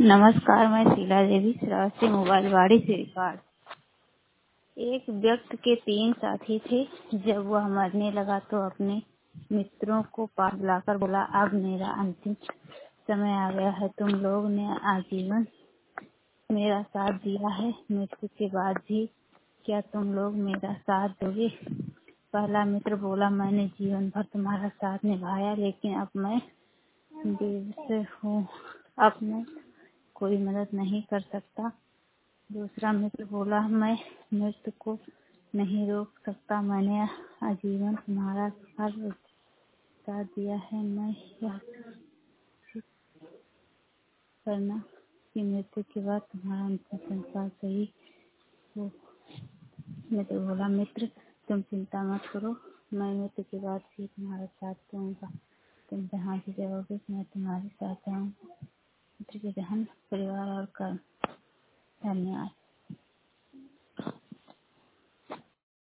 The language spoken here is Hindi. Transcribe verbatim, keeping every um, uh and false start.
नमस्कार, मैं शीला देवी श्रावस्ती मोबाइलवाड़ी से रिकॉर्ड। एक व्यक्ति के तीन साथी थे। जब वह मरने लगा तो अपने मित्रों को पास बुलाकर बोला, अब मेरा अंतिम समय आ गया है। तुम लोग ने आजीवन मेरा साथ दिया है, मृत्यु के बाद भी क्या तुम लोग मेरा साथ दोगे? पहला मित्र बोला, मैंने जीवन भर तुम्हारा साथ निभाया, लेकिन अब मैं बेबस हूँ, अब मैं कोई मदद नहीं कर सकता। दूसरा मित्र बोला, मैं मृत्यु को नहीं रोक सकता, मैंने आजीवन तुम्हारा हर साथ दिया है, मैं यह करना कि मृत्यु के बाद तुम्हारा अंतिम संस्कार सही हो। मित्र बोला, मित्र तुम चिंता मत करो, मैं मृत्यु के बाद भी तुम्हारा साथ दूंगा। तुम जहाँ भी जाओगे मैं तुम्हारे साथ जाऊंगा। मित्र के जहन, परिवार और कर्म। धन्यवाद।